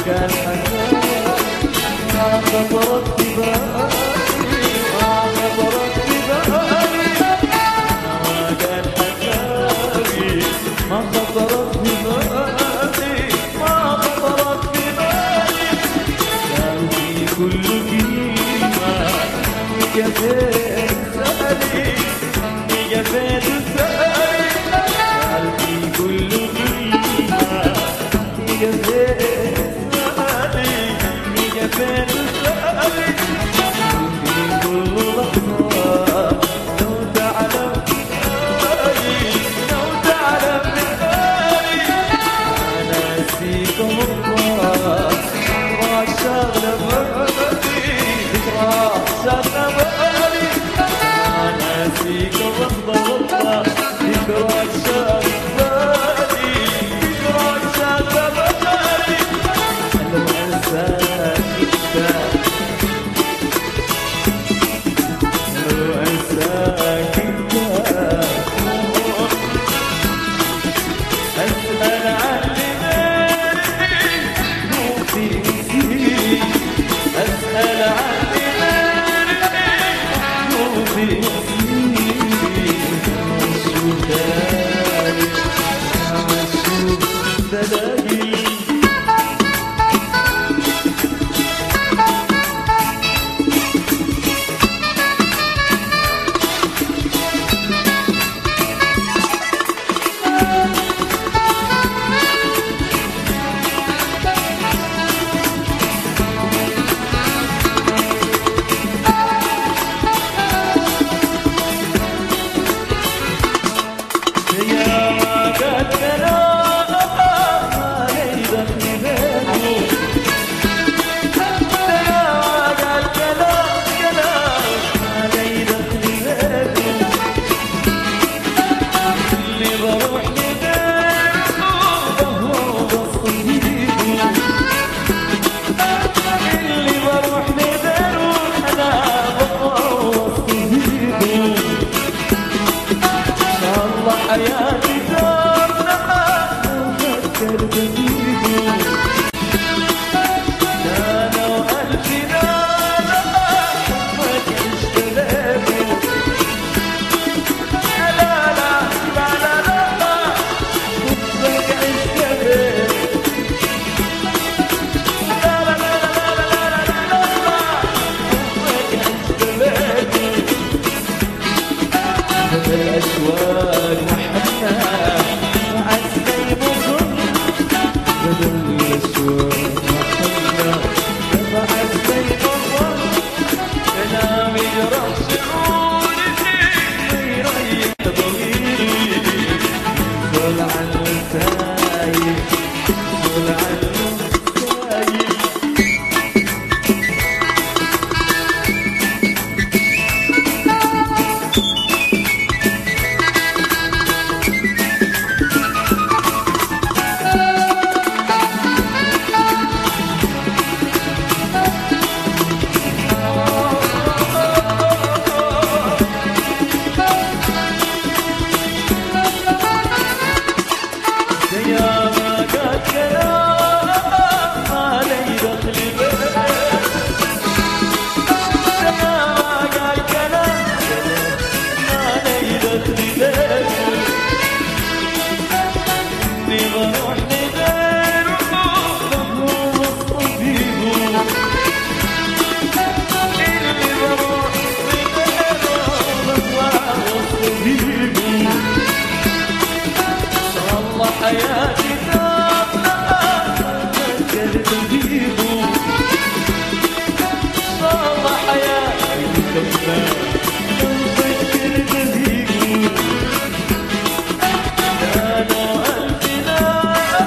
قال حكاوي ما خطرت في بالي ما خطرت في بالي ما قال حكاوي ما خطرت في بالي ما خطرت في بالي كان في كل كلمة جفيت سألي جفيت سألي كان في كل كلمة جفيت سألي جفيت سألي في كل لحظة لو تعلم بالي لو تعلم بالي أنا نسيك والله ذكرى شاغلة بالي ذكرى شاغلة بالي أنا نسيك والله والله ذكرى شاغلة بالي ذكرى شاغلة بالي لو أنساك أنت لو أنساك أنت أسأل عن لمالي مو في نسيت أسأل عن لمالي مو في نسيت أشوف دلالي أشوف دلالي حياتي دارنا وفكر بفيكم انا وقلبي نانا حبك عشت لكم لا لا لا لا لا لا حبك عشت لكم لا لا لا لا لا لا لا لا حبك عشت لكم في الأسواق وعسكي بكم بدل الأسواق وحنا وعسكي بكم كلام يجرح شعوري ويريح ضميري قول عنه سايب قول عنه سايب حياتي دارنا فكرت بيكم والله حياتي دارنا فكرت بيكم انا وقلبي نار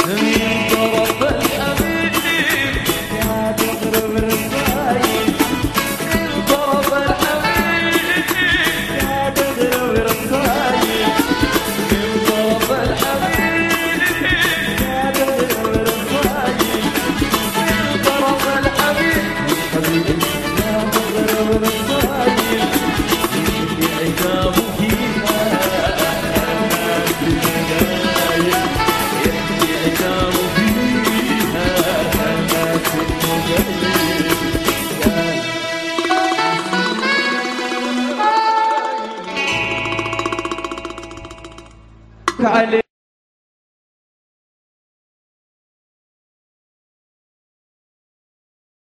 طرف الحبيب يا تغرب رصايد طرف الحبيب يا تغرب رصايد طرف الحبيب يا تغرب رصايد طرف الحبيب حبيبي يا تغرب رصايد عتابه فيها علي